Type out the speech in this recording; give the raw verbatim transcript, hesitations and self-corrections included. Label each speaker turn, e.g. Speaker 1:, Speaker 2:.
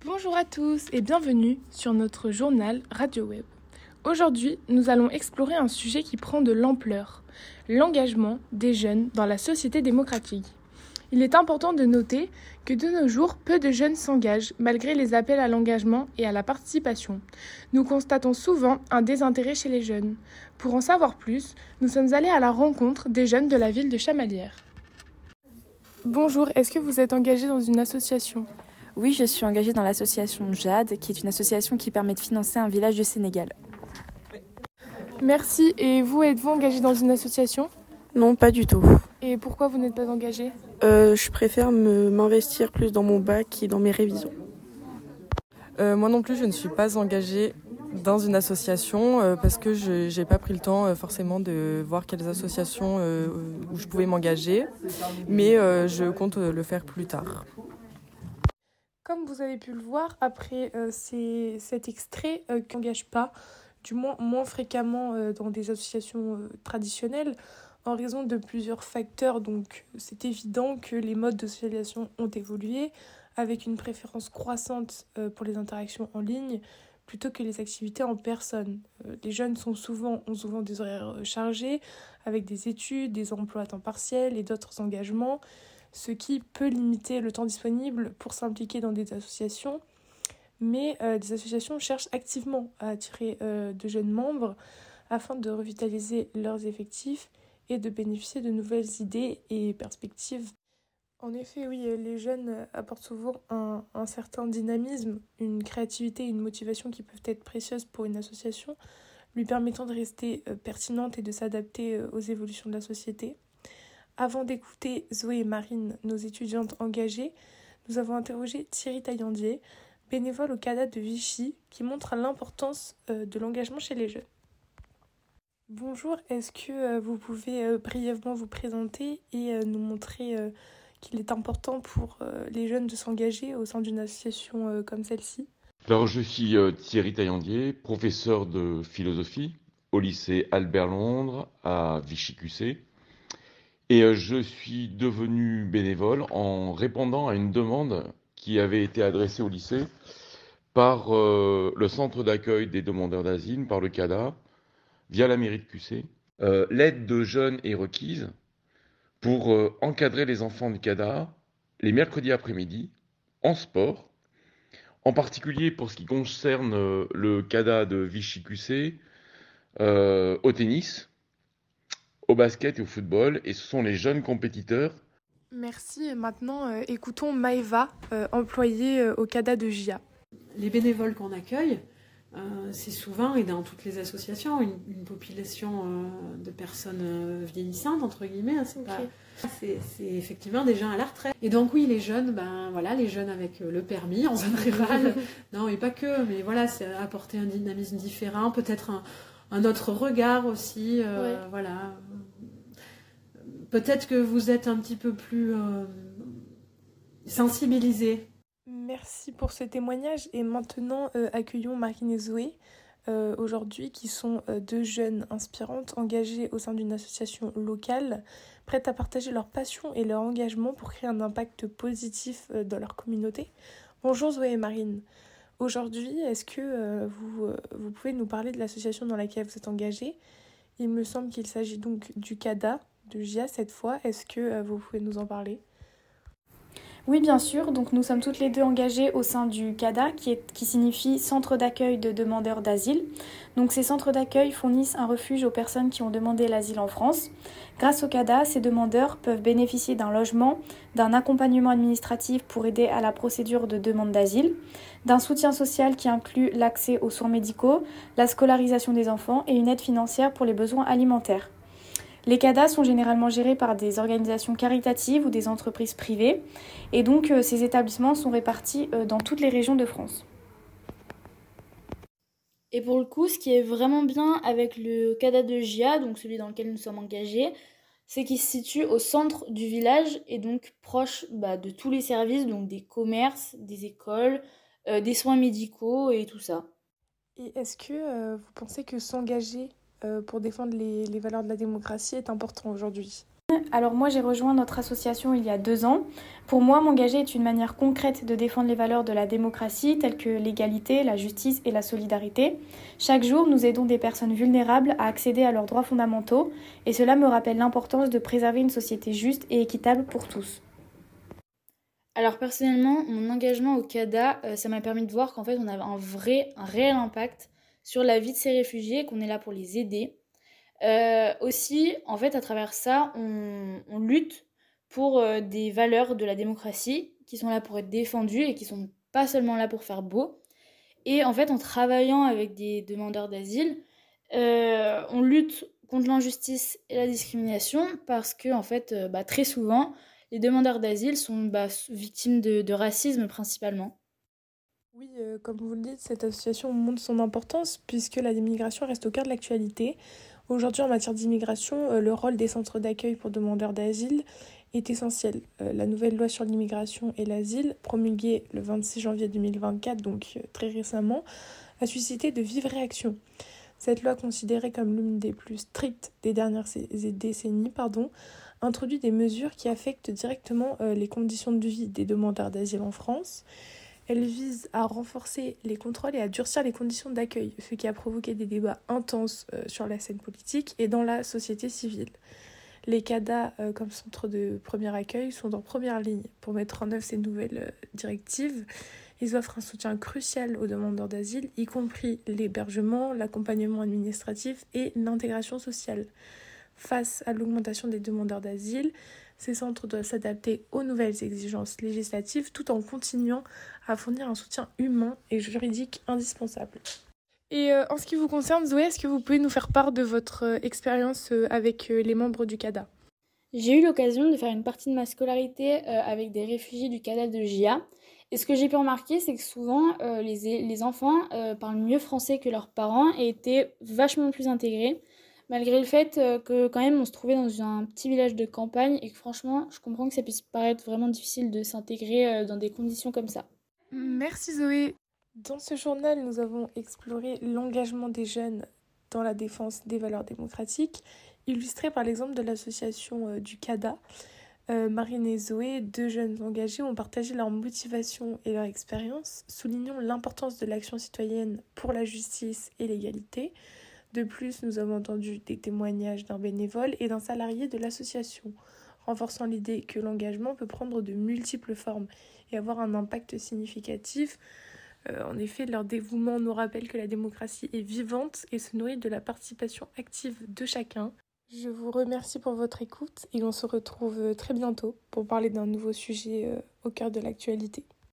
Speaker 1: Bonjour à tous et bienvenue sur notre journal Radio Web. Aujourd'hui, nous allons explorer un sujet qui prend de l'ampleur, l'engagement des jeunes dans la société démocratique. Il est important de noter que de nos jours, peu de jeunes s'engagent malgré les appels à l'engagement et à la participation. Nous constatons souvent un désintérêt chez les jeunes. Pour en savoir plus, nous sommes allés à la rencontre des jeunes de la ville de Chamalières. Bonjour, est-ce que vous êtes engagé dans une association ?
Speaker 2: Oui, je suis engagée dans l'association Jade, qui est une association qui permet de financer un village du Sénégal.
Speaker 1: Merci. Et vous, êtes-vous engagé dans une association ?
Speaker 3: Non, pas du tout.
Speaker 1: Et pourquoi vous n'êtes pas engagé ?
Speaker 3: euh, Je préfère me, m'investir plus dans mon bac et dans mes révisions.
Speaker 4: Euh, moi non plus, je ne suis pas engagée dans une association euh, parce que je n'ai pas pris le temps euh, forcément de voir quelles associations euh, où je pouvais m'engager, mais euh, je compte le faire plus tard.
Speaker 1: Comme vous avez pu le voir, après euh, ces, cet extrait euh, qui n'engage pas, du moins moins fréquemment euh, dans des associations euh, traditionnelles, en raison de plusieurs facteurs. Donc c'est évident que les modes de socialisation ont évolué, avec une préférence croissante euh, pour les interactions en ligne, plutôt que les activités en personne. Euh, les jeunes sont souvent, ont souvent des horaires chargés, avec des études, des emplois à temps partiel et d'autres engagements, ce qui peut limiter le temps disponible pour s'impliquer dans des associations. Mais euh, des associations cherchent activement à attirer euh, de jeunes membres afin de revitaliser leurs effectifs et de bénéficier de nouvelles idées et perspectives. En effet, oui, les jeunes apportent souvent un, un certain dynamisme, une créativité et une motivation qui peuvent être précieuses pour une association, lui permettant de rester euh, pertinente et de s'adapter euh, aux évolutions de la société. Avant d'écouter Zoé et Marine, nos étudiantes engagées, nous avons interrogé Thierry Taillandier, bénévole au CADA de Vichy, qui montre l'importance euh, de l'engagement chez les jeunes. Bonjour, est-ce que euh, vous pouvez euh, brièvement vous présenter et euh, nous montrer euh, qu'il est important pour euh, les jeunes de s'engager au sein d'une association euh, comme celle-ci ?
Speaker 5: Alors, je suis euh, Thierry Taillandier, professeur de philosophie au lycée Albert Londres à Vichy-Q C. Et euh, je suis devenu bénévole en répondant à une demande qui avait été adressée au lycée par euh, le centre d'accueil des demandeurs d'asile, par le CADA, via la mairie de Q C. Euh, l'aide de jeunes est requise pour euh, encadrer les enfants du CADA les mercredis après-midi en sport, en particulier pour ce qui concerne euh, le CADA de Vichy-Q C, euh, au tennis, au basket et au football, et ce sont les jeunes compétiteurs.
Speaker 1: Merci. Et maintenant, euh, écoutons Maëva, euh, employée euh, au CADA de J A.
Speaker 6: Les bénévoles qu'on accueille, euh, c'est souvent, et dans toutes les associations, une, une population euh, de personnes euh, vieillissantes, entre guillemets. Hein, c'est,
Speaker 1: Okay.
Speaker 6: pas, c'est, c'est effectivement des gens à la retraite. Et donc oui, les jeunes, ben, voilà, les jeunes avec le permis en zone rurale, non, et pas que, mais voilà, c'est apporter un dynamisme différent, peut-être un, un autre regard aussi, euh,
Speaker 1: Ouais.
Speaker 6: voilà. Peut-être que vous êtes un petit peu plus euh, sensibilisés.
Speaker 1: Merci pour ce témoignage. Et maintenant, euh, accueillons Marine et Zoé, euh, aujourd'hui, qui sont euh, deux jeunes inspirantes engagées au sein d'une association locale, prêtes à partager leur passion et leur engagement pour créer un impact positif euh, dans leur communauté. Bonjour Zoé et Marine. Aujourd'hui, est-ce que euh, vous, euh, vous pouvez nous parler de l'association dans laquelle vous êtes engagées ? Il me semble qu'il s'agit donc du CADA, de J A cette fois. Est-ce que euh, vous pouvez nous en parler ?
Speaker 7: Oui, bien sûr. Donc, nous sommes toutes les deux engagées au sein du CADA, qui, est, qui signifie Centre d'accueil de demandeurs d'asile. Donc, ces centres d'accueil fournissent un refuge aux personnes qui ont demandé l'asile en France. Grâce au CADA, ces demandeurs peuvent bénéficier d'un logement, d'un accompagnement administratif pour aider à la procédure de demande d'asile, d'un soutien social qui inclut l'accès aux soins médicaux, la scolarisation des enfants et une aide financière pour les besoins alimentaires. Les CADA sont généralement gérés par des organisations caritatives ou des entreprises privées, et donc euh, ces établissements sont répartis euh, dans toutes les régions de France.
Speaker 8: Et pour le coup, ce qui est vraiment bien avec le CADA de J A, donc celui dans lequel nous sommes engagés, c'est qu'il se situe au centre du village et donc proche bah, de tous les services, donc des commerces, des écoles, euh, des soins médicaux et tout ça.
Speaker 1: Et est-ce que euh, vous pensez que s'engager euh, pour défendre les, les valeurs de la démocratie est important aujourd'hui ?
Speaker 7: Alors moi j'ai rejoint notre association il y a deux ans. Pour moi, m'engager est une manière concrète de défendre les valeurs de la démocratie telles que l'égalité, la justice et la solidarité. Chaque jour, nous aidons des personnes vulnérables à accéder à leurs droits fondamentaux et cela me rappelle l'importance de préserver une société juste et équitable pour tous.
Speaker 8: Alors personnellement, mon engagement au CADA, euh, ça m'a permis de voir qu'en fait on avait un vrai, un réel impact sur la vie de ces réfugiés et qu'on est là pour les aider. Euh, aussi, en fait, à travers ça, on, on lutte pour euh, des valeurs de la démocratie qui sont là pour être défendues et qui sont pas seulement là pour faire beau. Et en fait, en travaillant avec des demandeurs d'asile, euh, on lutte contre l'injustice et la discrimination parce que, en fait, euh, bah, très souvent, les demandeurs d'asile sont bah, victimes de, de racisme principalement.
Speaker 1: Oui, euh, comme vous le dites, cette association montre son importance puisque la migration reste au cœur de l'actualité. Aujourd'hui, en matière d'immigration, euh, le rôle des centres d'accueil pour demandeurs d'asile est essentiel. Euh, la nouvelle loi sur l'immigration et l'asile, promulguée le vingt-six janvier deux mille vingt-quatre, donc euh, très récemment, a suscité de vives réactions. Cette loi, considérée comme l'une des plus strictes des dernières décennies, pardon, introduit des mesures qui affectent directement euh, les conditions de vie des demandeurs d'asile en France. Elle vise à renforcer les contrôles et à durcir les conditions d'accueil, ce qui a provoqué des débats intenses euh, sur la scène politique et dans la société civile. Les CADA, euh, comme centre de premier accueil, sont en première ligne pour mettre en œuvre ces nouvelles euh, directives. Ils offrent un soutien crucial aux demandeurs d'asile, y compris l'hébergement, l'accompagnement administratif et l'intégration sociale. Face à l'augmentation des demandeurs d'asile, ces centres doivent s'adapter aux nouvelles exigences législatives tout en continuant à fournir un soutien humain et juridique indispensable. Et euh, en ce qui vous concerne, Zoé, est-ce que vous pouvez nous faire part de votre euh, expérience euh, avec euh, les membres du CADA ?
Speaker 8: J'ai eu l'occasion de faire une partie de ma scolarité euh, avec des réfugiés du CADA de J A. Et ce que j'ai pu remarquer, c'est que souvent, euh, les, les enfants euh, parlent mieux français que leurs parents et étaient vachement plus intégrés. Malgré le fait que quand même on se trouvait dans un petit village de campagne et que franchement je comprends que ça puisse paraître vraiment difficile de s'intégrer dans des conditions comme ça.
Speaker 1: Merci Zoé. Dans ce journal, nous avons exploré l'engagement des jeunes dans la défense des valeurs démocratiques, illustré par l'exemple de l'association euh, du CADA. Euh, Marine et Zoé, deux jeunes engagés, ont partagé leur motivation et leur expérience, soulignant l'importance de l'action citoyenne pour la justice et l'égalité. De plus, nous avons entendu des témoignages d'un bénévole et d'un salarié de l'association, renforçant l'idée que l'engagement peut prendre de multiples formes et avoir un impact significatif. Euh, en effet, leur dévouement nous rappelle que la démocratie est vivante et se nourrit de la participation active de chacun. Je vous remercie pour votre écoute et on se retrouve très bientôt pour parler d'un nouveau sujet euh, au cœur de l'actualité.